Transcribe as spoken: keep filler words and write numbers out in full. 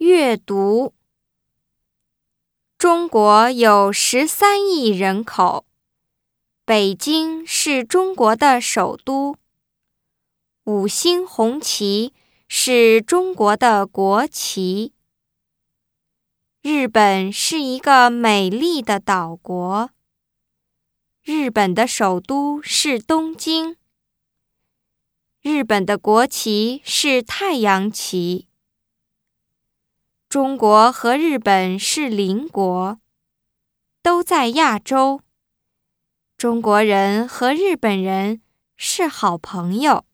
阅读。中国有十三亿人口，北京是中国的首都。五星红旗是中国的国旗。日本是一个美丽的岛国。日本的首都是东京。日本的国旗是太阳旗。中国和日本是邻国，都在亚洲。中国人和日本人是好朋友。